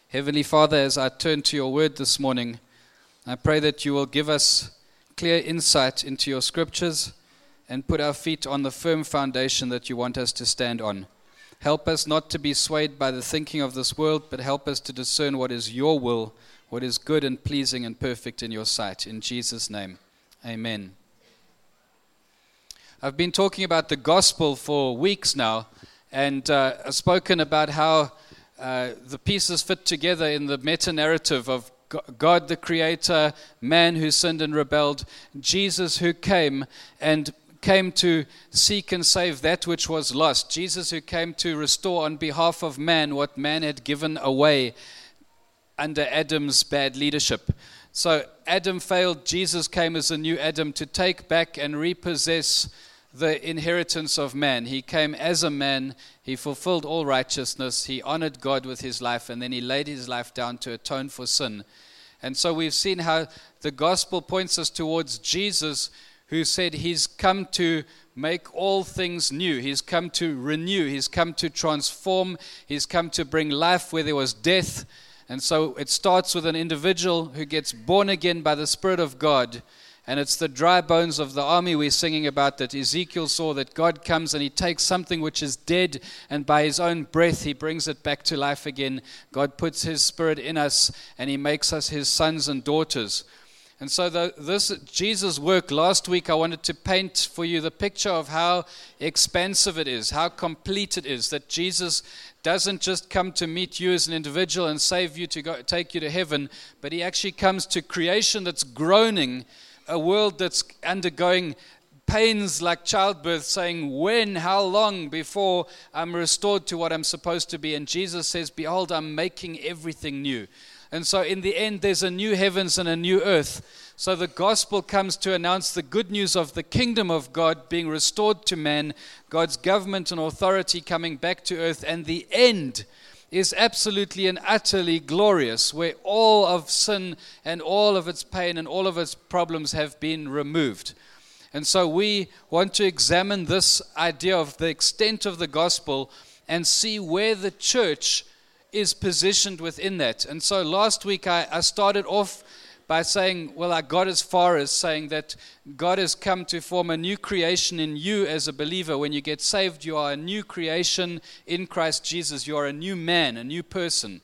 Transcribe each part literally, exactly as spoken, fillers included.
Heavenly Father, as I turn to your word this morning, I pray that you will give us clear insight into your scriptures and put our feet on the firm foundation that you want us to stand on. Help us not to be swayed by the thinking of this world, but help us to discern what is your will, what is good and pleasing and perfect in your sight. In Jesus' name, amen. I've been talking about the gospel for weeks now, and uh, I've spoken about how uh, the pieces fit together in the meta-narrative of God the Creator, man who sinned and rebelled, Jesus who came and came to seek and save that which was lost, Jesus who came to restore on behalf of man what man had given away under Adam's bad leadership. So Adam failed, Jesus came as a new Adam to take back and repossess the inheritance of man. He came as a man, he fulfilled all righteousness, he honored God with his life, and then he laid his life down to atone for sin. And so we've seen how the gospel points us towards Jesus, who said he's come to make all things new. He's come to renew, he's come to transform, he's come to bring life where there was death. And so it starts with an individual who gets born again by the Spirit of God. And it's the dry bones of the army we're singing about that Ezekiel saw, that God comes and he takes something which is dead, and by his own breath he brings it back to life again. God puts his Spirit in us and he makes us his sons and daughters. And so the, this Jesus' work last week, I wanted to paint for you the picture of how expansive it is, how complete it is, that Jesus doesn't just come to meet you as an individual and save you to go, take you to heaven, but he actually comes to creation that's groaning, a world that's undergoing pains like childbirth, saying, when, how long before I'm restored to what I'm supposed to be? And Jesus says, behold, I'm making everything new. And so in the end, there's a new heavens and a new earth. So the gospel comes to announce the good news of the kingdom of God being restored to man, God's government and authority coming back to earth, and the end is absolutely and utterly glorious, where all of sin and all of its pain and all of its problems have been removed. And so we want to examine this idea of the extent of the gospel and see where the church is positioned within that. And so last week I, I started off by saying, well, I got as far as saying that God has come to form a new creation in you as a believer. When you get saved, you are a new creation in Christ Jesus. You are a new man, a new person.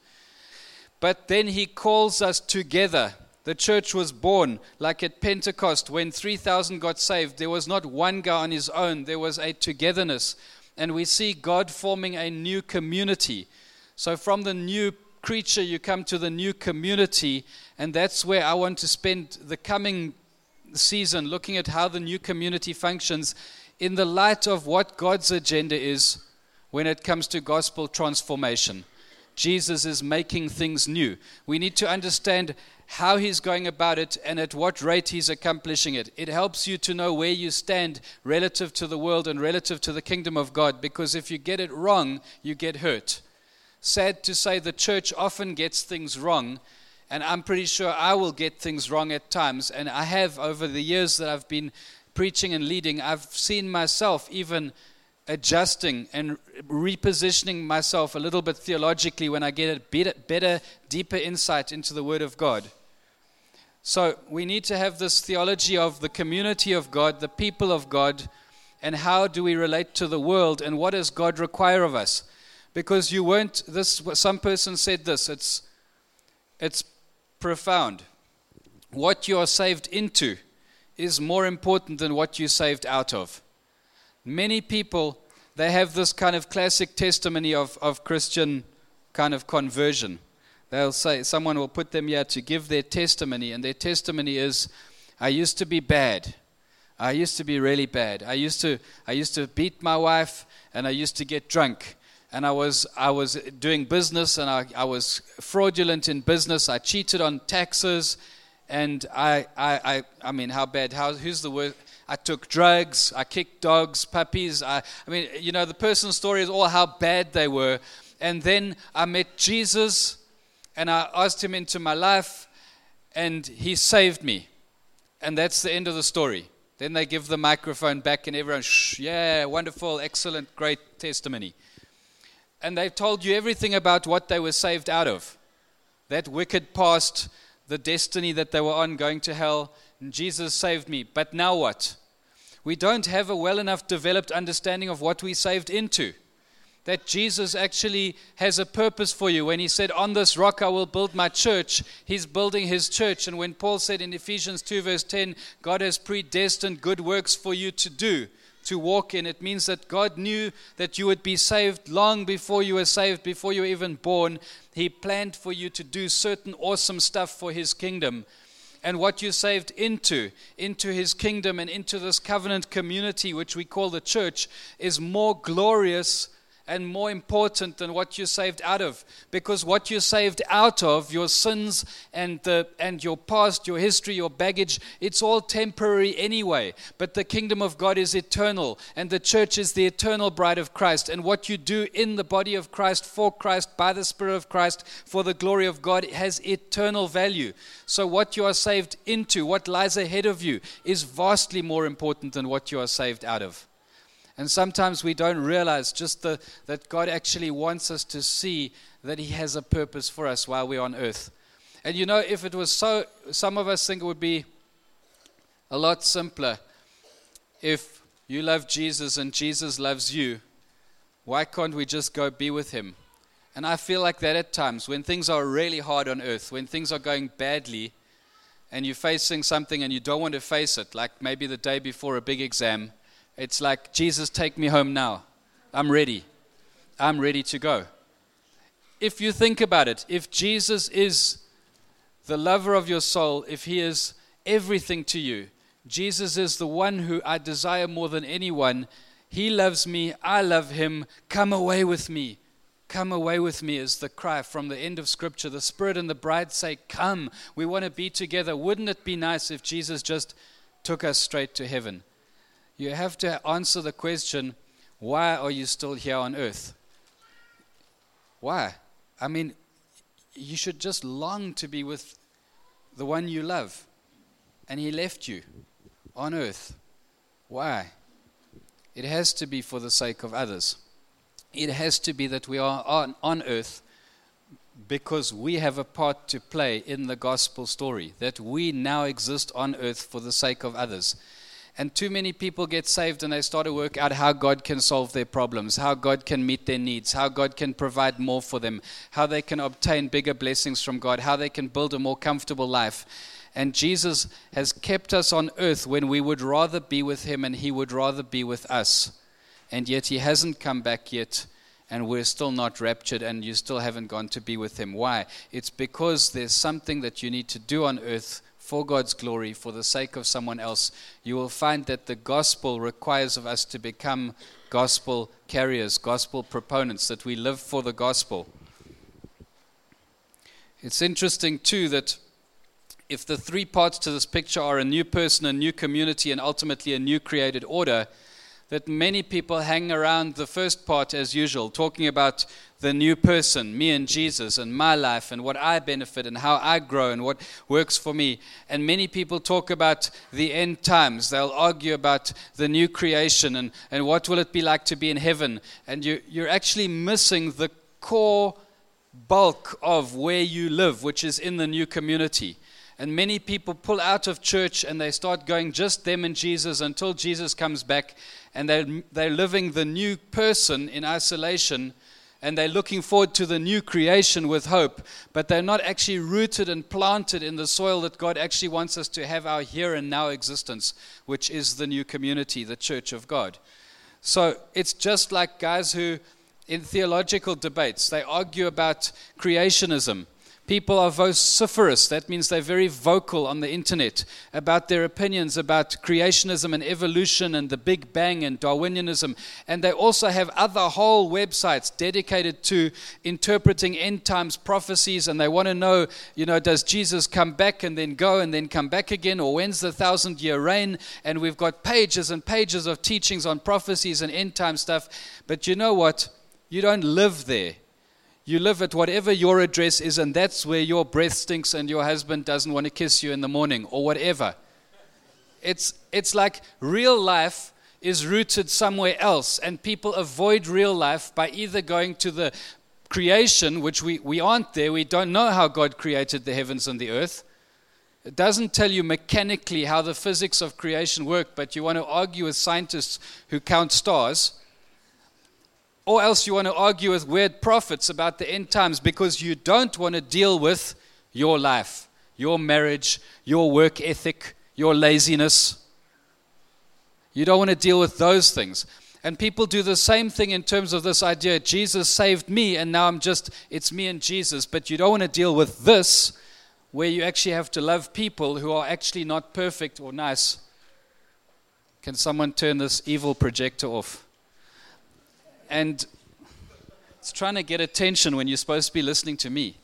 But then he calls us together. The church was born like at Pentecost when three thousand got saved. There was not one guy on his own. There was a togetherness. And we see God forming a new community. So from the new creature, you come to the new community, and that's where I want to spend the coming season, looking at how the new community functions in the light of what God's agenda is when it comes to gospel transformation. Jesus is making things new. We need to understand how he's going about it and at what rate he's accomplishing it. It helps you to know where you stand relative to the world and relative to the kingdom of God, because if you get it wrong, you get hurt. Sad to say, the church often gets things wrong, and I'm pretty sure I will get things wrong at times, and I have over the years that I've been preaching and leading. I've seen myself even adjusting and repositioning myself a little bit theologically when I get a better, better, deeper insight into the Word of God. So we need to have this theology of the community of God, the people of God, and how do we relate to the world, and what does God require of us? Because you weren't, this, some person said this, it's, it's profound. What you are saved into is more important than what you saved out of. Many people, they have this kind of classic testimony of, of Christian kind of conversion. They'll say, someone will put them here to give their testimony, and their testimony is, I used to be bad. I used to be really bad. I used to, I used to beat my wife, and I used to get drunk. And I was I was doing business, and I, I was fraudulent in business. I cheated on taxes, and I I I, I mean, how bad? How who's the word? I took drugs. I kicked dogs, puppies. I I mean, you know, the person's story is all how bad they were. And then I met Jesus, and I asked him into my life, and he saved me. And that's the end of the story. Then they give the microphone back, and everyone, shh, yeah, wonderful, excellent, great testimony. And they've told you everything about what they were saved out of. that wicked past, the destiny that they were on, going to hell, and Jesus saved me. But now what? We don't have a well enough developed understanding of what we saved into. That Jesus actually has a purpose for you. When he said, on this rock I will build my church, he's building his church. And when Paul said in Ephesians two verse ten, God has predestined good works for you to do, to walk in, it means that God knew that you would be saved long before you were saved, before you were even born. He planned for you to do certain awesome stuff for his kingdom. And what you saved into, into his kingdom and into this covenant community, which we call the church, is more glorious and more important than what you saved out of. Because what you saved out of, your sins and the and your past, your history, your baggage, it's all temporary anyway. But the kingdom of God is eternal, and the church is the eternal bride of Christ. And what you do in the body of Christ, for Christ, by the Spirit of Christ, for the glory of God, has eternal value. So what you are saved into, what lies ahead of you, is vastly more important than what you are saved out of. And sometimes we don't realize just the, that God actually wants us to see that he has a purpose for us while we're on earth. And you know, if it was so, some of us think it would be a lot simpler if you love Jesus and Jesus loves you. Why can't we just go be with him? And I feel like that at times when things are really hard on earth, when things are going badly and you're facing something and you don't want to face it, like maybe the day before a big exam. It's like, Jesus, take me home now. I'm ready. I'm ready to go. If you think about it, if Jesus is the lover of your soul, if he is everything to you, Jesus is the one who I desire more than anyone. He loves me. I love him. Come away with me. Come away with me is the cry from the end of Scripture. The Spirit and the bride say, come. We want to be together. Wouldn't it be nice if Jesus just took us straight to heaven? You have to answer the question, why are you still here on earth? Why? I mean, you should just long to be with the one you love. And he left you on earth. Why? It has to be for the sake of others. It has to be that we are on, on earth because we have a part to play in the gospel story, that we now exist on earth for the sake of others. And too many people get saved and they start to work out how God can solve their problems, how God can meet their needs, how God can provide more for them, how they can obtain bigger blessings from God, how they can build a more comfortable life. And Jesus has kept us on earth when we would rather be with him and he would rather be with us. And yet he hasn't come back yet and we're still not raptured and you still haven't gone to be with him. Why? It's because there's something that you need to do on earth for God's glory, for the sake of someone else. You will find that the gospel requires of us to become gospel carriers, gospel proponents, that we live for the gospel. It's interesting too that if the three parts to this picture are a new person, a new community, and ultimately a new created order, that many people hang around the first part as usual, talking about the new person, me and Jesus, and my life, and what I benefit, and how I grow, and what works for me. And many people talk about the end times. They'll argue about the new creation, and, and what will it be like to be in heaven. And you, you're actually missing the core bulk of where you live, which is in the new community. And many people pull out of church and they start going just them and Jesus until Jesus comes back, and they're, they're living the new person in isolation, and they're looking forward to the new creation with hope, but they're not actually rooted and planted in the soil that God actually wants us to have our here and now existence, which is the new community, the church of God. So it's just like guys who, in theological debates, they argue about creationism. People are vociferous. That means they're very vocal on the internet about their opinions about creationism and evolution and the Big Bang and Darwinianism. And they also have other whole websites dedicated to interpreting end times prophecies. And they want to know, you know, does Jesus come back and then go and then come back again? Or when's the thousand year reign? And we've got pages and pages of teachings on prophecies and end time stuff. But you know what? You don't live there. You live at whatever your address is, and that's where your breath stinks and your husband doesn't want to kiss you in the morning or whatever. It's it's like real life is rooted somewhere else, and people avoid real life by either going to the creation, which we, we aren't there. We don't know how God created the heavens and the earth. It doesn't tell you mechanically how the physics of creation work, but you want to argue with scientists who count stars. Or else you want to argue with weird prophets about the end times because you don't want to deal with your life, your marriage, your work ethic, your laziness. You don't want to deal with those things. And people do the same thing in terms of this idea, Jesus saved me and now I'm just, it's me and Jesus. But you don't want to deal with this, where you actually have to love people who are actually not perfect or nice. Can someone turn this evil projector off? And it's trying to get attention when you're supposed to be listening to me.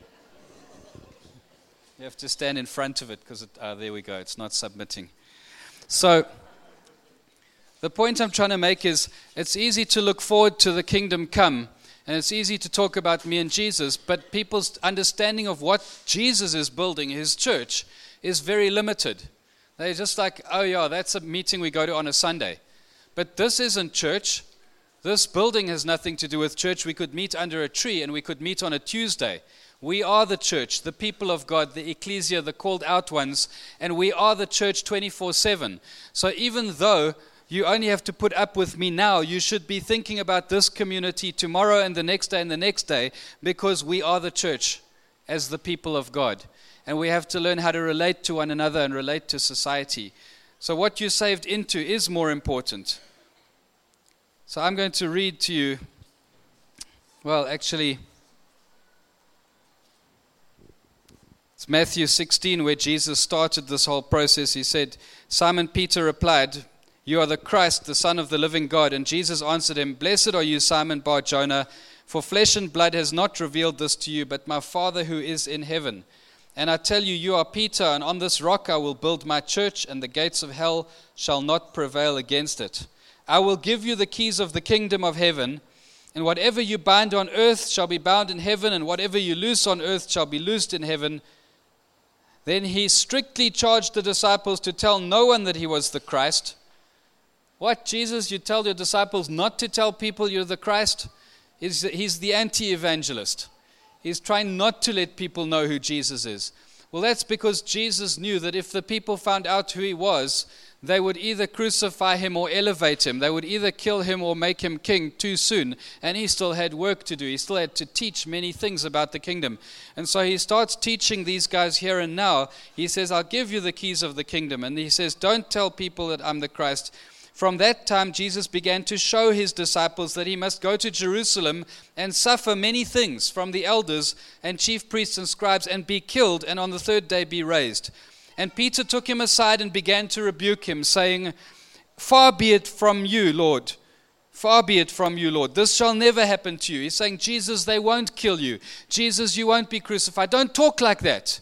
You have to stand in front of it because, it, uh, there we go, it's not submitting. So, the point I'm trying to make is, it's easy to look forward to the kingdom come, and it's easy to talk about me and Jesus, but people's understanding of what Jesus is building, his church, is very limited. They're just like, oh yeah, that's a meeting we go to on a Sunday. But this isn't church. This building has nothing to do with church. We could meet under a tree and we could meet on a Tuesday. We are the church, the people of God, the ecclesia, the called out ones, and we are the church twenty-four seven. So even though you only have to put up with me now, you should be thinking about this community tomorrow and the next day and the next day, because we are the church as the people of God. And we have to learn how to relate to one another and relate to society. So what you're saved into is more important. So I'm going to read to you, well, actually, it's Matthew sixteen where Jesus started this whole process. He said, Simon Peter replied, "You are the Christ, the Son of the living God." And Jesus answered him, "Blessed are you, Simon Bar-Jonah, for flesh and blood has not revealed this to you, but my Father who is in heaven. And I tell you, you are Peter, and on this rock I will build my church, and the gates of hell shall not prevail against it. I will give you the keys of the kingdom of heaven, and whatever you bind on earth shall be bound in heaven, and whatever you loose on earth shall be loosed in heaven." Then he strictly charged the disciples to tell no one that he was the Christ. What, Jesus, you tell your disciples not to tell people you're the Christ? He's, he's the anti-evangelist. He's trying not to let people know who Jesus is. Well, that's because Jesus knew that if the people found out who he was, they would either crucify him or elevate him. They would either kill him or make him king too soon. And he still had work to do. He still had to teach many things about the kingdom. And so he starts teaching these guys here and now. He says, I'll give you the keys of the kingdom. And he says, don't tell people that I'm the Christ. From that time, Jesus began to show his disciples that he must go to Jerusalem and suffer many things from the elders and chief priests and scribes and be killed and on the third day be raised. And Peter took him aside and began to rebuke him, saying, "Far be it from you, Lord. Far be it from you, Lord. This shall never happen to you." He's saying, Jesus, they won't kill you. Jesus, you won't be crucified. Don't talk like that.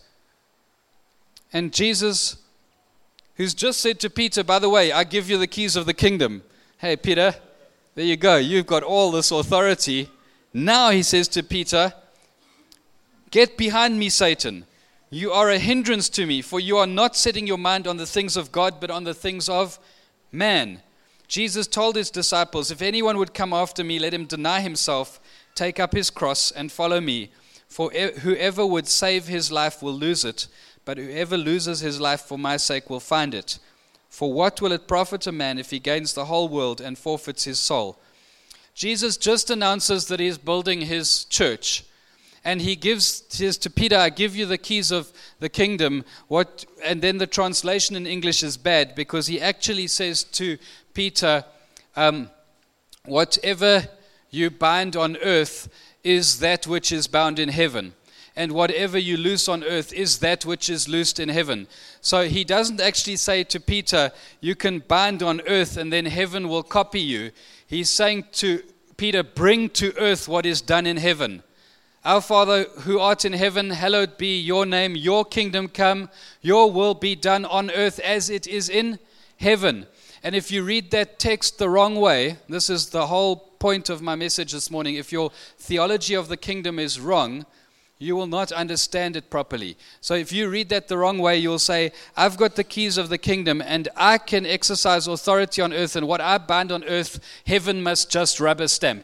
And Jesus, who's just said to Peter, by the way, I give you the keys of the kingdom. Hey, Peter, there you go. You've got all this authority. Now he says to Peter, "Get behind me, Satan. You are a hindrance to me, for you are not setting your mind on the things of God, but on the things of man." Jesus told his disciples, if anyone would come after me, let him deny himself, take up his cross, and follow me. For whoever would save his life will lose it, but whoever loses his life for my sake will find it. For what will it profit a man if he gains the whole world and forfeits his soul? Jesus just announces that he's building his church. And he gives says to Peter, I give you the keys of the kingdom. What? And then the translation in English is bad, because he actually says to Peter, um, whatever you bind on earth is that which is bound in heaven. And whatever you loose on earth is that which is loosed in heaven. So he doesn't actually say to Peter, you can bind on earth and then heaven will copy you. He's saying to Peter, bring to earth what is done in heaven. Our Father who art in heaven, hallowed be your name, your kingdom come, your will be done on earth as it is in heaven. And if you read that text the wrong way, this is the whole point of my message this morning. If your theology of the kingdom is wrong, you will not understand it properly. So if you read that the wrong way, you'll say, I've got the keys of the kingdom and I can exercise authority on earth, and what I bind on earth, heaven must just rubber stamp.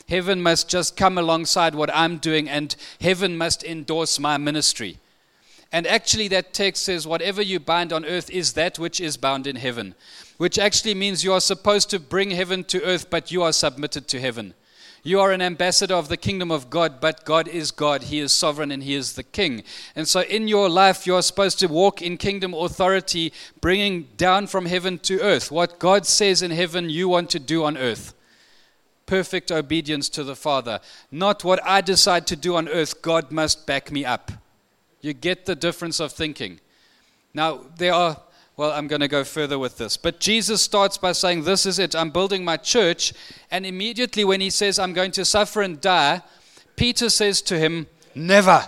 Heaven must just come alongside what I'm doing, and heaven must endorse my ministry. And actually that text says, whatever you bind on earth is that which is bound in heaven, which actually means you are supposed to bring heaven to earth, but you are submitted to heaven. You are an ambassador of the kingdom of God, but God is God. He is sovereign and He is the king. And so in your life, you are supposed to walk in kingdom authority, bringing down from heaven to earth. What God says in heaven, you want to do on earth. Perfect obedience to the Father. Not what I decide to do on earth, God must back me up. You get the difference of thinking. Now, there are... Well, I'm going to go further with this. But Jesus starts by saying, this is it. I'm building my church. And immediately when he says, I'm going to suffer and die, Peter says to him, never.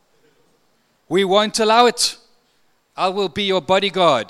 We won't allow it. I will be your bodyguard.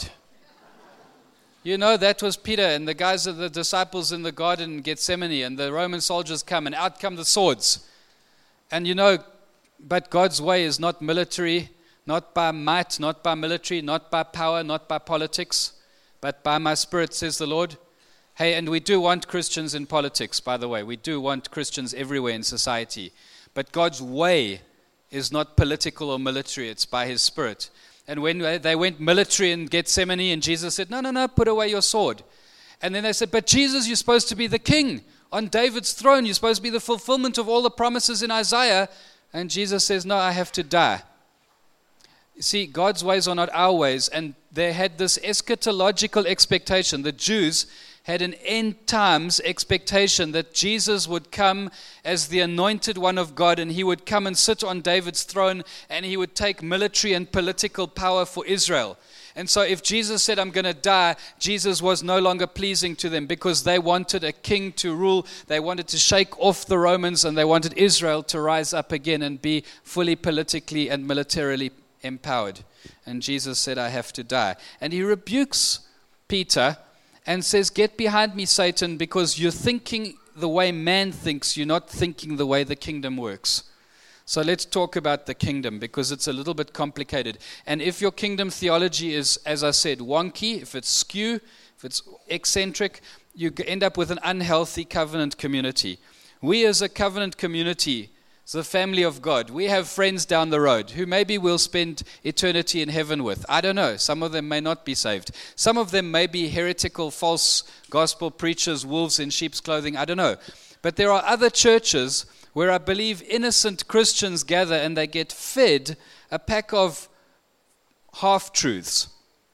You know, that was Peter and the guys of the disciples in the garden in Gethsemane, and the Roman soldiers come, and out come the swords. And you know, but God's way is not military. Not by might, not by military, not by power, not by politics, but by my Spirit, says the Lord. Hey, and we do want Christians in politics, by the way. We do want Christians everywhere in society. But God's way is not political or military. It's by His Spirit. And when they went military in Gethsemane, and Jesus said, no, no, no, put away your sword. And then they said, but Jesus, you're supposed to be the king on David's throne. You're supposed to be the fulfillment of all the promises in Isaiah. And Jesus says, no, I have to die. You see, God's ways are not our ways, and they had this eschatological expectation. The Jews had an end times expectation that Jesus would come as the anointed one of God, and He would come and sit on David's throne, and He would take military and political power for Israel. And so if Jesus said, I'm going to die, Jesus was no longer pleasing to them, because they wanted a king to rule. They wanted to shake off the Romans, and they wanted Israel to rise up again and be fully politically and militarily empowered. And Jesus said, I have to die. And He rebukes Peter and says, get behind me, Satan, because you're thinking the way man thinks. You're not thinking the way the kingdom works. So let's talk about the kingdom, because it's a little bit complicated. And if your kingdom theology is, as I said, wonky, if it's skew, if it's eccentric, you end up with an unhealthy covenant community. We as a covenant community, it's the family of God. We have friends down the road who maybe we'll spend eternity in heaven with. I don't know. Some of them may not be saved. Some of them may be heretical, false gospel preachers, wolves in sheep's clothing. I don't know. But there are other churches where I believe innocent Christians gather and they get fed a pack of half-truths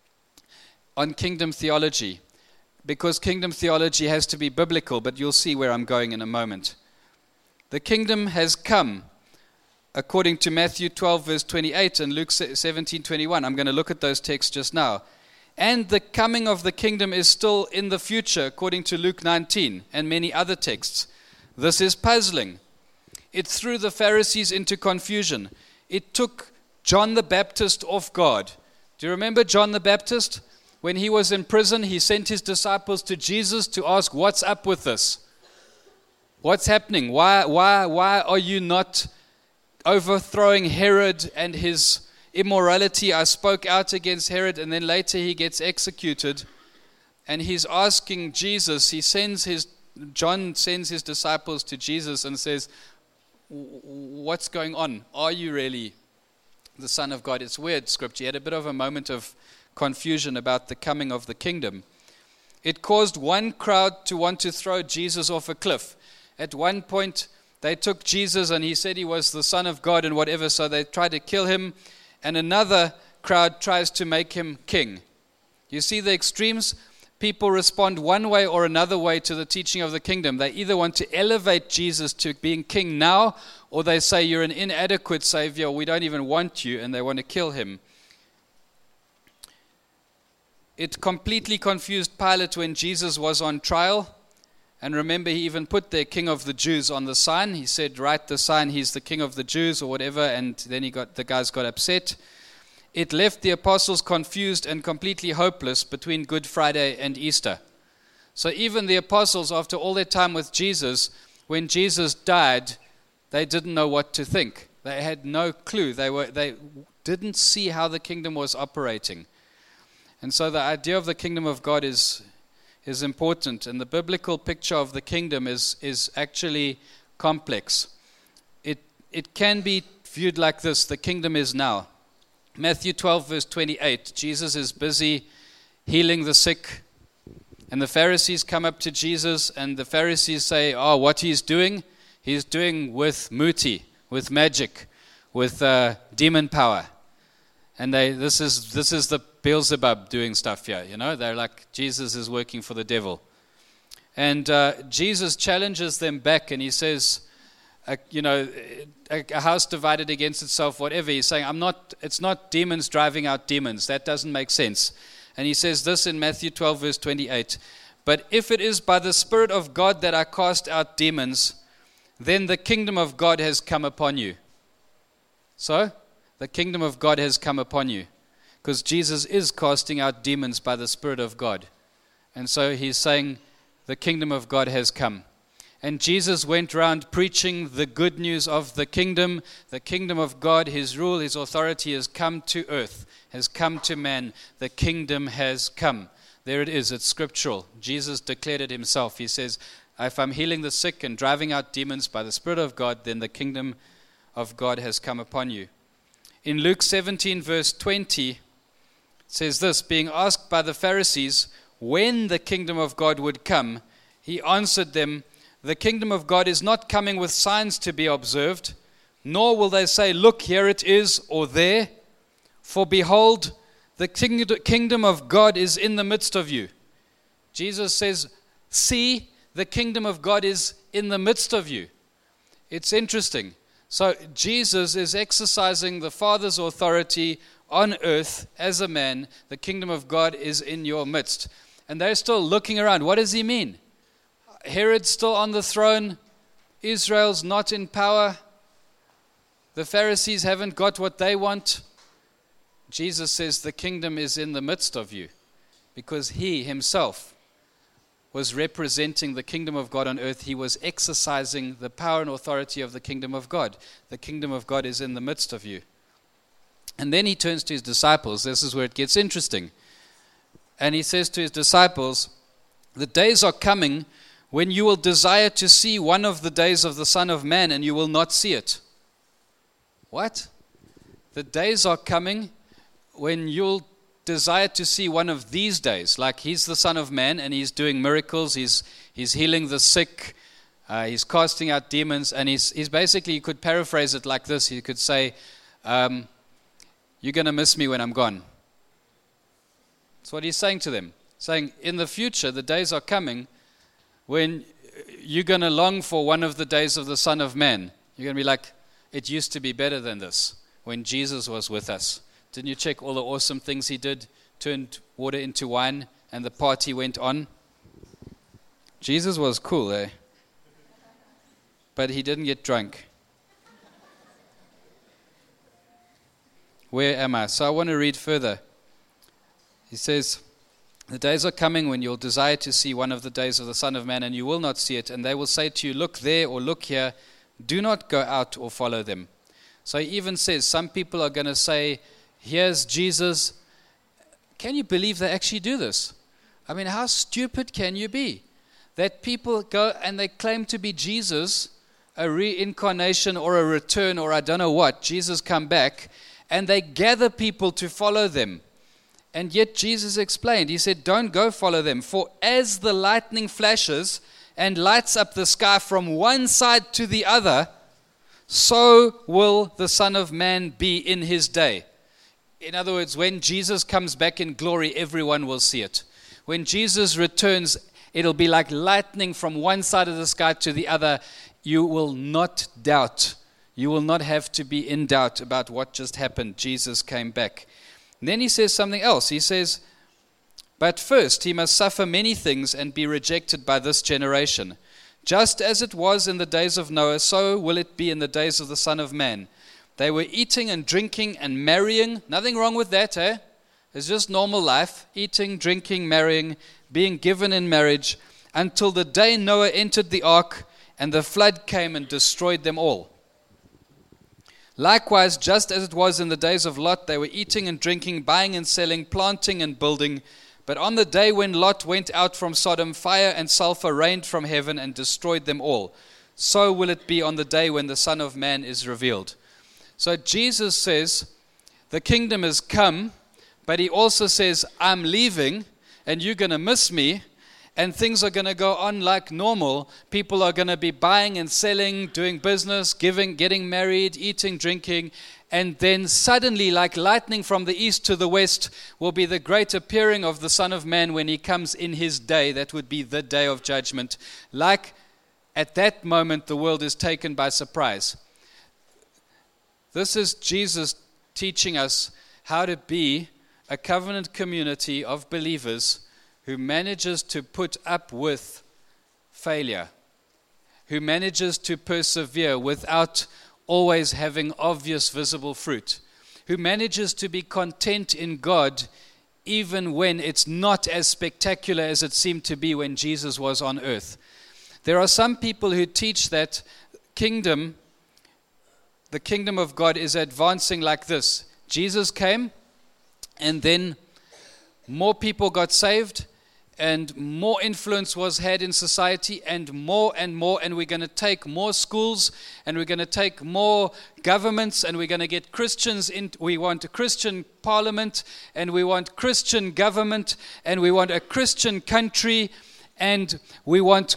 on kingdom theology, because kingdom theology has to be biblical, but you'll see where I'm going in a moment. The kingdom has come, according to Matthew twelve, verse twenty-eight, and Luke seventeen, twenty-one. I'm going to look at those texts just now. And the coming of the kingdom is still in the future, according to Luke nineteen, and many other texts. This is puzzling. It threw the Pharisees into confusion. It took John the Baptist off guard. Do you remember John the Baptist? When he was in prison, he sent his disciples to Jesus to ask, what's up with this? What's happening? Why, why, why are you not overthrowing Herod and his immorality? I spoke out against Herod, and then later he gets executed. And he's asking Jesus, he sends his, John sends his disciples to Jesus and says, what's going on? Are you really the Son of God? It's weird, Scripture. He had a bit of a moment of confusion about the coming of the kingdom. It caused one crowd to want to throw Jesus off a cliff. At one point, they took Jesus and he said he was the Son of God and whatever, so they tried to kill him. And another crowd tries to make him king. You see the extremes? People respond one way or another way to the teaching of the kingdom. They either want to elevate Jesus to being king now, or they say you're an inadequate savior, we don't even want you, and they want to kill him. It completely confused Pilate when Jesus was on trial. And remember, he even put there King of the Jews on the sign. He said, write the sign, he's the King of the Jews or whatever, and then he got the guys got upset. It left the apostles confused and completely hopeless between Good Friday and Easter. So even the apostles, after all their time with Jesus, when Jesus died, they didn't know what to think. They had no clue. They were they didn't see how the kingdom was operating. And so the idea of the kingdom of God is is important, and the biblical picture of the kingdom is is actually complex. It it can be viewed like this: the kingdom is now. Matthew twelve, verse twenty-eight, Jesus is busy healing the sick, and the Pharisees come up to Jesus, and the Pharisees say, oh, what he's doing, he's doing with muti, with magic, with uh, demon power. And they this is this is the Beelzebub doing stuff here, you know. They're like, Jesus is working for the devil. And uh, Jesus challenges them back, and he says, uh, you know, a, a house divided against itself, whatever. He's saying, I'm not. It's not demons driving out demons. That doesn't make sense. And he says this in Matthew twelve, verse twenty-eight. But if it is by the Spirit of God that I cast out demons, then the kingdom of God has come upon you. So, the kingdom of God has come upon you. Because Jesus is casting out demons by the Spirit of God. And so he's saying, the kingdom of God has come. And Jesus went around preaching the good news of the kingdom, the kingdom of God. His rule, his authority has come to earth, has come to man. The kingdom has come. There it is, it's scriptural. Jesus declared it himself. He says, if I'm healing the sick and driving out demons by the Spirit of God, then the kingdom of God has come upon you. In Luke seventeen, verse twenty, it says this, being asked by the Pharisees when the kingdom of God would come, he answered them, the kingdom of God is not coming with signs to be observed, nor will they say, look, here it is, or there. For behold, the kingdom of God is in the midst of you. Jesus says, see, the kingdom of God is in the midst of you. It's interesting. So Jesus is exercising the Father's authority on earth as a man. The kingdom of God is in your midst. And they're still looking around. What does he mean? Herod's still on the throne. Israel's not in power. The Pharisees haven't got what they want. Jesus says the kingdom is in the midst of you because he himself was representing the kingdom of God on earth. He was exercising the power and authority of the kingdom of God. The kingdom of God is in the midst of you. And then he turns to his disciples. This is where it gets interesting. And he says to his disciples, the days are coming when you will desire to see one of the days of the Son of Man and you will not see it. What? The days are coming when you'll desire to see one of these days, like he's the Son of Man and he's doing miracles, he's he's healing the sick, uh, he's casting out demons, and he's he's basically, you could paraphrase it like this, you could say, um, you're going to miss me when I'm gone. That's what he's saying to them, saying in the future, the days are coming when you're going to long for one of the days of the Son of Man. You're going to be like, it used to be better than this when Jesus was with us. Didn't you check all the awesome things he did? Turned water into wine and the party went on. Jesus was cool, eh? But he didn't get drunk. Where am I? So I want to read further. He says, the days are coming when you'll desire to see one of the days of the Son of Man and you will not see it. And they will say to you, look there or look here. Do not go out or follow them. So he even says some people are going to say, here's Jesus. Can you believe they actually do this? I mean, how stupid can you be? That people go and they claim to be Jesus, a reincarnation or a return or I don't know what, Jesus come back, and they gather people to follow them. And yet Jesus explained, he said, don't go follow them, for as the lightning flashes and lights up the sky from one side to the other, so will the Son of Man be in his day. In other words, when Jesus comes back in glory, everyone will see it. When Jesus returns, it'll be like lightning from one side of the sky to the other. You will not doubt. You will not have to be in doubt about what just happened. Jesus came back. And then he says something else. He says, but first he must suffer many things and be rejected by this generation. Just as it was in the days of Noah, so will it be in the days of the Son of Man. They were eating and drinking and marrying. Nothing wrong with that, eh? It's just normal life. Eating, drinking, marrying, being given in marriage, until the day Noah entered the ark and the flood came and destroyed them all. Likewise, just as it was in the days of Lot, they were eating and drinking, buying and selling, planting and building. But on the day when Lot went out from Sodom, fire and sulfur rained from heaven and destroyed them all. so will it be on the day when the Son of Man is revealed. So Jesus says, the kingdom has come, but he also says, I'm leaving, and you're going to miss me, and things are going to go on like normal. People are going to be buying and selling, doing business, giving, getting married, eating, drinking, and then suddenly, like lightning from the east to the west, will be the great appearing of the Son of Man when he comes in his day. That would be the day of judgment. Like at that moment, the world is taken by surprise. This is Jesus teaching us how to be a covenant community of believers who manages to put up with failure, who manages to persevere without always having obvious visible fruit, who manages to be content in God even when it's not as spectacular as it seemed to be when Jesus was on earth. There are some people who teach that kingdom, the kingdom of God is advancing like this. Jesus came, and then more people got saved, and more influence was had in society, and more and more, and we're going to take more schools, and we're going to take more governments, and we're going to get Christians in. We want a Christian parliament, and we want Christian government, and we want a Christian country, and we want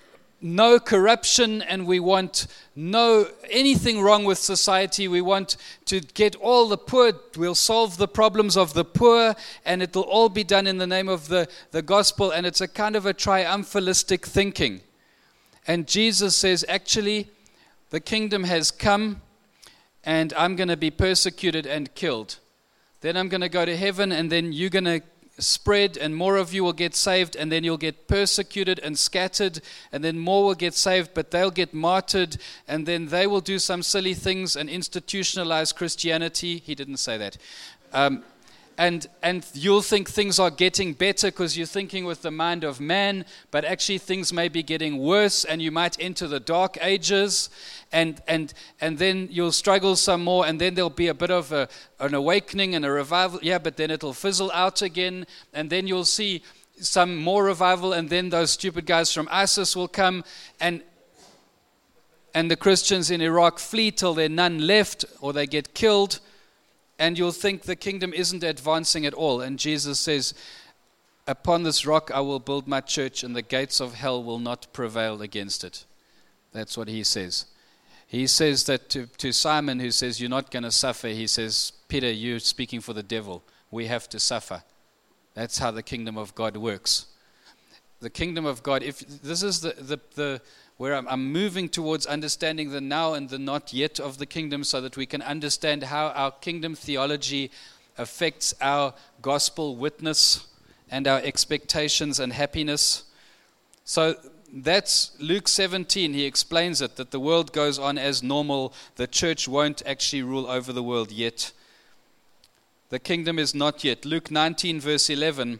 no corruption, and we want no anything wrong with society. We want to get all the poor. We'll solve the problems of the poor, and it'll all be done in the name of the, the gospel. And it's a kind of a triumphalistic thinking. And Jesus says, actually, the kingdom has come, and I'm going to be persecuted and killed. Then I'm going to go to heaven, and then you're going to spread, and more of you will get saved, and then you'll get persecuted and scattered, and then more will get saved, but they'll get martyred, and then they will do some silly things and institutionalize Christianity. He didn't say that. Um, and and you'll think things are getting better because you're thinking with the mind of man, but actually things may be getting worse, and you might enter the dark ages, and and and then you'll struggle some more, and then there'll be a bit of a, an awakening and a revival, yeah, but then it'll fizzle out again, and then you'll see some more revival, and then those stupid guys from ISIS will come, and and the Christians in Iraq flee till there's none left, or they get killed, and you'll think the kingdom isn't advancing at all. And Jesus says, upon this rock I will build my church, and the gates of hell will not prevail against it. That's what he says. He says that to, to Simon, who says, you're not going to suffer, he says, Peter, you're speaking for the devil. We have to suffer. That's how the kingdom of God works. The kingdom of God, if this is the, the, the where I'm, I'm moving towards understanding the now and the not yet of the kingdom, so that we can understand how our kingdom theology affects our gospel witness and our expectations and happiness. So that's Luke seventeen. He explains it, that the world goes on as normal. The church won't actually rule over the world yet. The kingdom is not yet. Luke nineteen, verse eleven.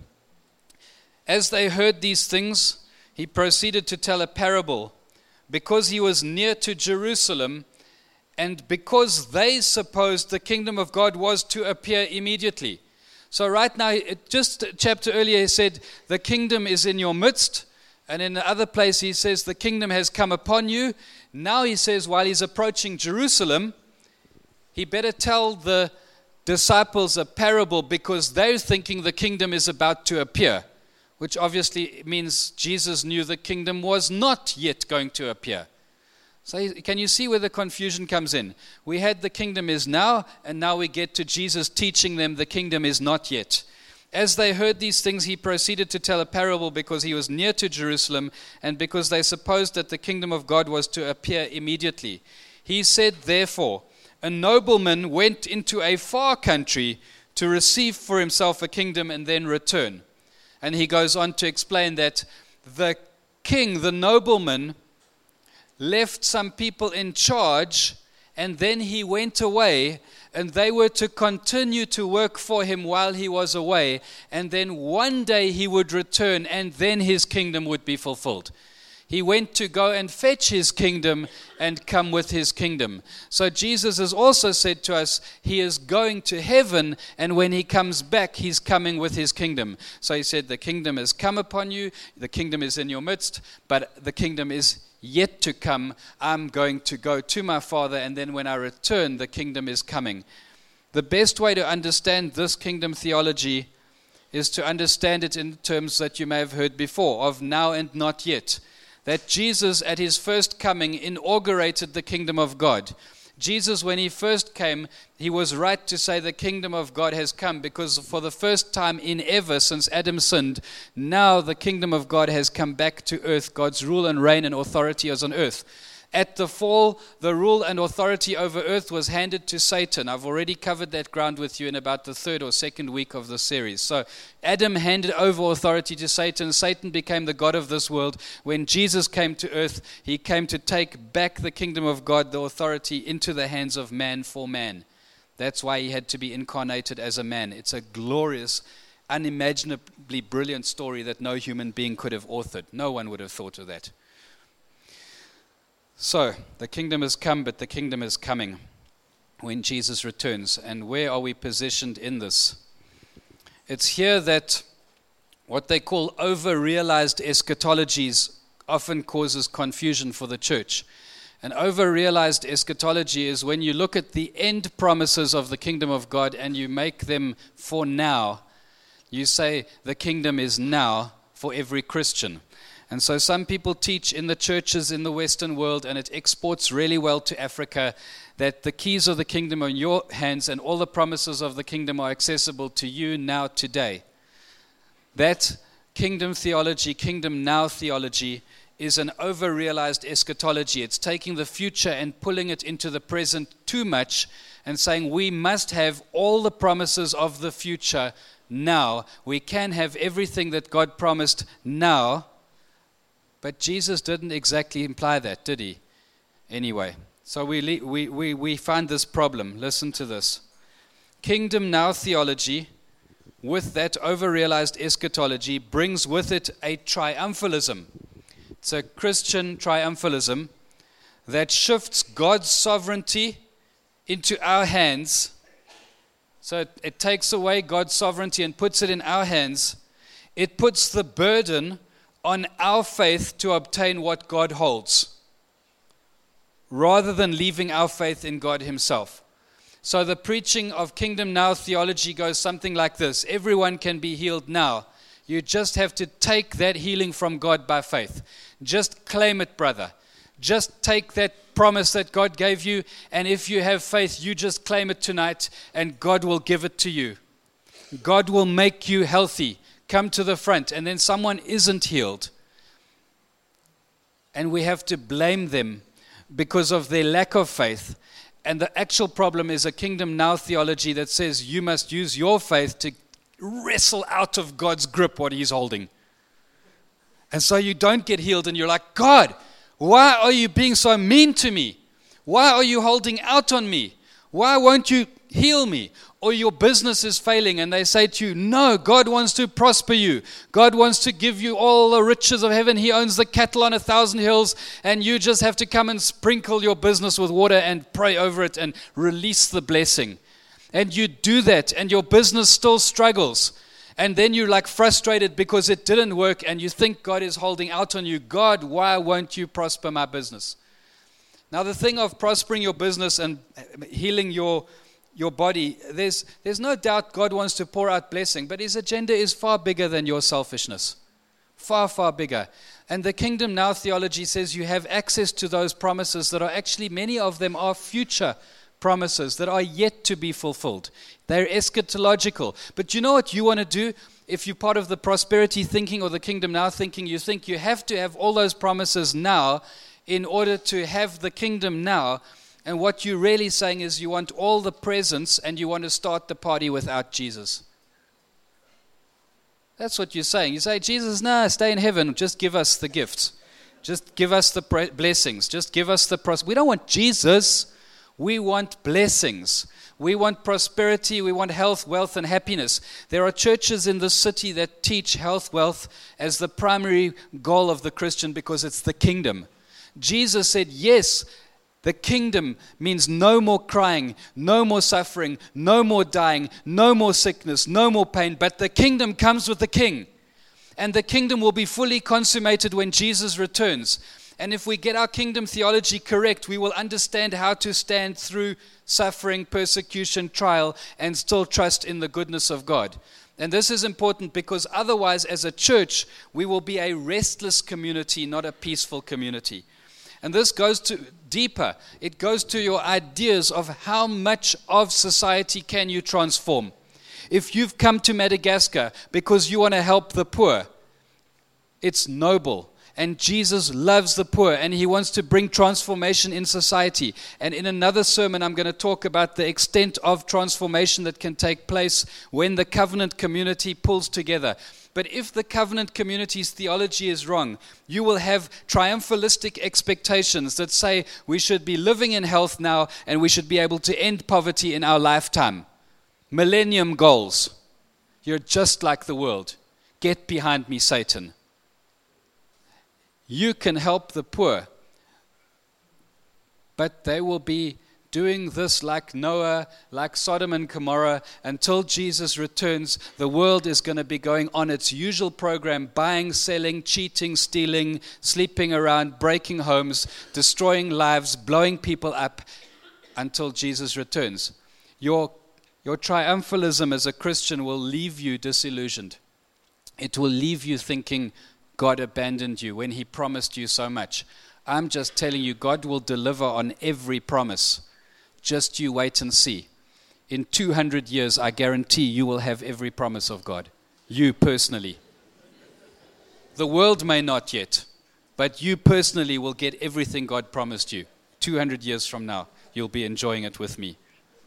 As they heard these things, he proceeded to tell a parable, because he was near to Jerusalem, and because they supposed the kingdom of God was to appear immediately. So right now, it, just a chapter earlier, he said, the kingdom is in your midst. And in the other place, he says, the kingdom has come upon you. Now he says, while he's approaching Jerusalem, he better tell the disciples a parable, because they're thinking the kingdom is about to appear, which obviously means Jesus knew the kingdom was not yet going to appear. So can you see where the confusion comes in? We had the kingdom is now, and now we get to Jesus teaching them the kingdom is not yet. As they heard these things, he proceeded to tell a parable, because he was near to Jerusalem, and because they supposed that the kingdom of God was to appear immediately. He said, therefore, a nobleman went into a far country to receive for himself a kingdom and then return. And he goes on to explain that the king, the nobleman, left some people in charge, and then he went away, and they were to continue to work for him while he was away, and then one day he would return, and then his kingdom would be fulfilled. He went to go and fetch his kingdom and come with his kingdom. So Jesus has also said to us, he is going to heaven, and when he comes back, he's coming with his kingdom. So he said, the kingdom has come upon you, the kingdom is in your midst, but the kingdom is yet to come. I'm going to go to my Father, and then when I return, the kingdom is coming. The best way to understand this kingdom theology is to understand it in terms that you may have heard before, of now and not yet. That Jesus, at his first coming, inaugurated the kingdom of God. Jesus, when he first came, he was right to say the kingdom of God has come, because for the first time in ever since Adam sinned, now the kingdom of God has come back to earth. God's rule and reign and authority is on earth. At the fall, the rule and authority over earth was handed to Satan. I've already covered that ground with you in about the third or second week of the series. So Adam handed over authority to Satan. Satan became the god of this world. When Jesus came to earth, he came to take back the kingdom of God, the authority, into the hands of man for man. That's why he had to be incarnated as a man. It's a glorious, unimaginably brilliant story that no human being could have authored. No one would have thought of that. So, the kingdom has come, but the kingdom is coming when Jesus returns. And where are we positioned in this? It's here that what they call over-realized eschatologies often causes confusion for the church. An over-realized eschatology is when you look at the end promises of the kingdom of God and you make them for now. You say the kingdom is now for every Christian. And so some people teach in the churches in the Western world, and it exports really well to Africa, that the keys of the kingdom are in your hands and all the promises of the kingdom are accessible to you now, today. That kingdom theology, kingdom now theology, is an over-realized eschatology. It's taking the future and pulling it into the present too much and saying we must have all the promises of the future now. We can have everything that God promised now. But Jesus didn't exactly imply that, did he? Anyway, so we, we, we, we find this problem. Listen to this. Kingdom now theology, with that over-realized eschatology, brings with it a triumphalism. It's a Christian triumphalism that shifts God's sovereignty into our hands. So it, it takes away God's sovereignty and puts it in our hands. It puts the burden on our faith to obtain what God holds, rather than leaving our faith in God himself. So the preaching of Kingdom Now theology goes something like this. Everyone can be healed now. You just have to take that healing from God by faith. Just claim it, brother. Just take that promise that God gave you, and if you have faith, you just claim it tonight, and God will give it to you. God will make you healthy. Come to the front, and then someone isn't healed. And we have to blame them because of their lack of faith. And the actual problem is a Kingdom Now theology that says you must use your faith to wrestle out of God's grip what he's holding. And so you don't get healed, and you're like, God, why are you being so mean to me? Why are you holding out on me? Why won't you heal me? Or your business is failing and they say to you, no, God wants to prosper you. God wants to give you all the riches of heaven. He owns the cattle on a thousand hills, and you just have to come and sprinkle your business with water and pray over it and release the blessing. And you do that and your business still struggles. And then you're like frustrated because it didn't work and you think God is holding out on you. God, why won't you prosper my business? Now the thing of prospering your business and healing your your body, there's there's no doubt God wants to pour out blessing, but his agenda is far bigger than your selfishness. Far, far bigger. And the Kingdom Now theology says you have access to those promises that are actually, many of them are future promises that are yet to be fulfilled. They're eschatological. But you know what you want to do? If you're part of the prosperity thinking or the Kingdom Now thinking, you think you have to have all those promises now in order to have the kingdom now. And what you're really saying is you want all the presents and you want to start the party without Jesus. That's what you're saying. You say, Jesus, nah, stay in heaven. Just give us the gifts. Just give us the pre- blessings. Just give us the pros. We don't want Jesus. We want blessings. We want prosperity, we want health, wealth, and happiness. There are churches in this city that teach health, wealth as the primary goal of the Christian because it's the kingdom. Jesus said, yes, the kingdom means no more crying, no more suffering, no more dying, no more sickness, no more pain, but the kingdom comes with the king. And the kingdom will be fully consummated when Jesus returns. And if we get our kingdom theology correct, we will understand how to stand through suffering, persecution, trial, and still trust in the goodness of God. And this is important because otherwise, as a church, we will be a restless community, not a peaceful community. And this goes to deeper. It goes to your ideas of how much of society can you transform. If you've come to Madagascar because you want to help the poor, it's noble. And Jesus loves the poor, and he wants to bring transformation in society. And in another sermon, I'm going to talk about the extent of transformation that can take place when the covenant community pulls together. But if the covenant community's theology is wrong, you will have triumphalistic expectations that say we should be living in health now and we should be able to end poverty in our lifetime. Millennium goals. You're just like the world. Get behind me, Satan. You can help the poor, but they will be doing this like Noah, like Sodom and Gomorrah, until Jesus returns. The world is going to be going on its usual program, buying, selling, cheating, stealing, sleeping around, breaking homes, destroying lives, blowing people up until Jesus returns. Your, your triumphalism as a Christian will leave you disillusioned. It will leave you thinking God abandoned you when he promised you so much. I'm just telling you, God will deliver on every promise. Just you wait and see. In two hundred years, I guarantee you will have every promise of God. You personally. The world may not yet, but you personally will get everything God promised you. two hundred years from now, you'll be enjoying it with me.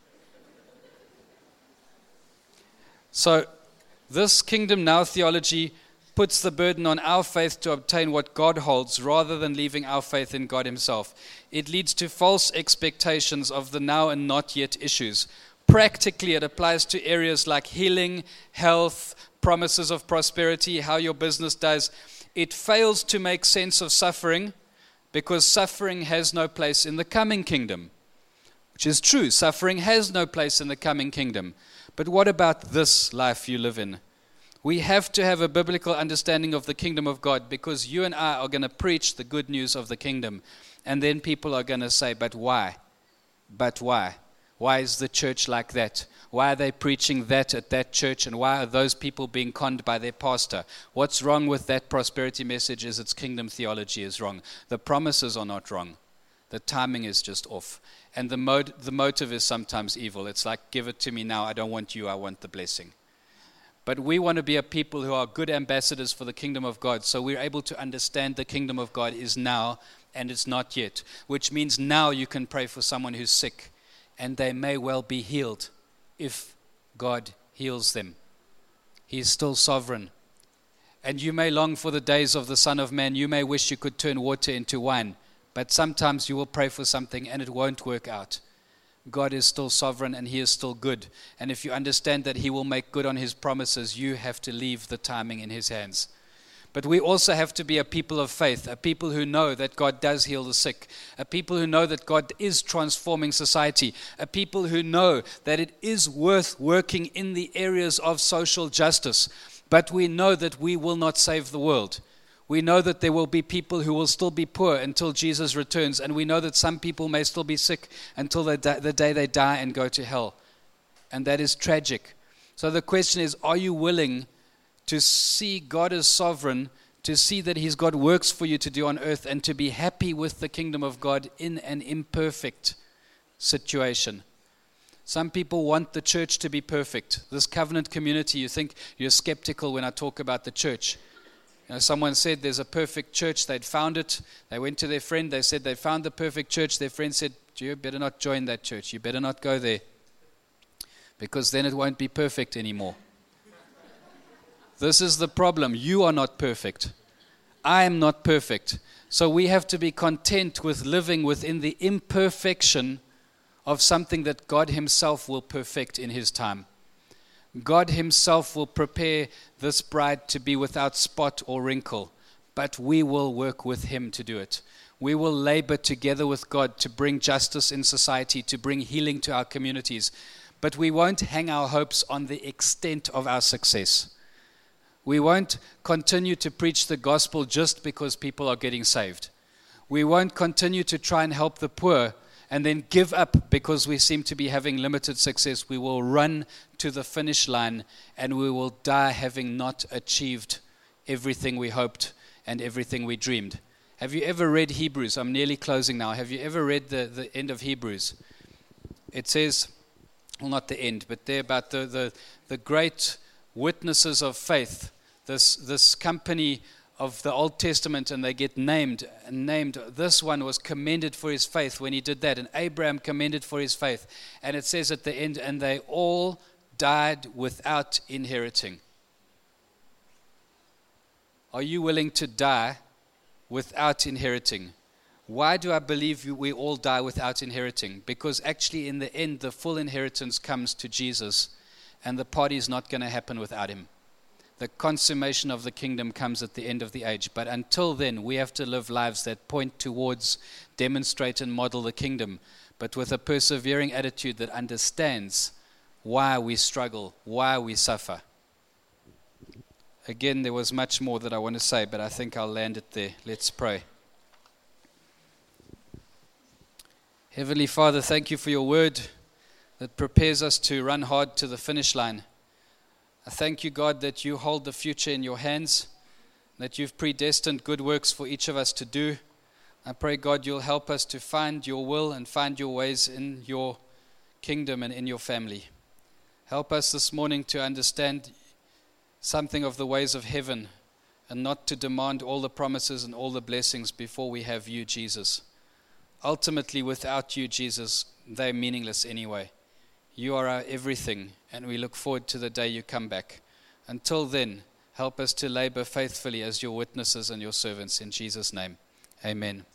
So, this Kingdom Now theology puts the burden on our faith to obtain what God holds rather than leaving our faith in God himself. It leads to false expectations of the now and not yet issues. Practically, it applies to areas like healing, health, promises of prosperity, how your business does. It fails to make sense of suffering because suffering has no place in the coming kingdom, which is true. Suffering has no place in the coming kingdom. But what about this life you live in? We have to have a biblical understanding of the kingdom of God because you and I are going to preach the good news of the kingdom. And then people are going to say, but why? But why? Why is the church like that? Why are they preaching that at that church? And why are those people being conned by their pastor? What's wrong with that prosperity message is its kingdom theology is wrong. The promises are not wrong. The timing is just off. And the, mode, the motive is sometimes evil. It's like, give it to me now. I don't want you. I want the blessing. But we want to be a people who are good ambassadors for the kingdom of God. So we're able to understand the kingdom of God is now and it's not yet. Which means now you can pray for someone who's sick. And they may well be healed if God heals them. He is still sovereign. And you may long for the days of the Son of Man. You may wish you could turn water into wine. But sometimes you will pray for something and it won't work out. God is still sovereign and he is still good. And if you understand that he will make good on his promises, you have to leave the timing in his hands. But we also have to be a people of faith, a people who know that God does heal the sick, a people who know that God is transforming society, a people who know that it is worth working in the areas of social justice. But we know that we will not save the world. We know that there will be people who will still be poor until Jesus returns, and we know that some people may still be sick until the day, the day they die and go to hell. And that is tragic. So the question is, are you willing to see God as sovereign, to see that he's got works for you to do on earth, and to be happy with the kingdom of God in an imperfect situation? Some people want the church to be perfect. This covenant community, you think you're skeptical when I talk about the church. You know, someone said there's a perfect church. They'd found it. They went to their friend. They said they found the perfect church. Their friend said, you better not join that church. You better not go there because then it won't be perfect anymore. This is the problem. You are not perfect. I am not perfect. So we have to be content with living within the imperfection of something that God himself will perfect in his time. God himself will prepare this bride to be without spot or wrinkle, but we will work with him to do it. We will labor together with God to bring justice in society, to bring healing to our communities, but we won't hang our hopes on the extent of our success. We won't continue to preach the gospel just because people are getting saved. We won't continue to try and help the poor and then give up because we seem to be having limited success. We will run to the finish line and we will die having not achieved everything we hoped and everything we dreamed. Have you ever read Hebrews? I'm nearly closing now. Have you ever read the, the end of Hebrews? It says, well, not the end, but there about the, the, the great witnesses of faith, this, this company of the Old Testament, and they get named and named. This one was commended for his faith when he did that, and Abraham commended for his faith. And it says at the end, and they all died without inheriting. Are you willing to die without inheriting? Why do I believe we all die without inheriting? Because actually in the end, the full inheritance comes to Jesus, and the party is not going to happen without him. The consummation of the kingdom comes at the end of the age. But until then, we have to live lives that point towards, demonstrate and model the kingdom, but with a persevering attitude that understands why we struggle, why we suffer. Again, there was much more that I want to say, but I think I'll land it there. Let's pray. Heavenly Father, thank you for your word that prepares us to run hard to the finish line. I thank you, God, that you hold the future in your hands, that you've predestined good works for each of us to do. I pray, God, you'll help us to find your will and find your ways in your kingdom and in your family. Help us this morning to understand something of the ways of heaven and not to demand all the promises and all the blessings before we have you, Jesus. Ultimately, without you, Jesus, they're meaningless anyway. You are our everything, and we look forward to the day you come back. Until then, help us to labor faithfully as your witnesses and your servants. In Jesus' name, amen.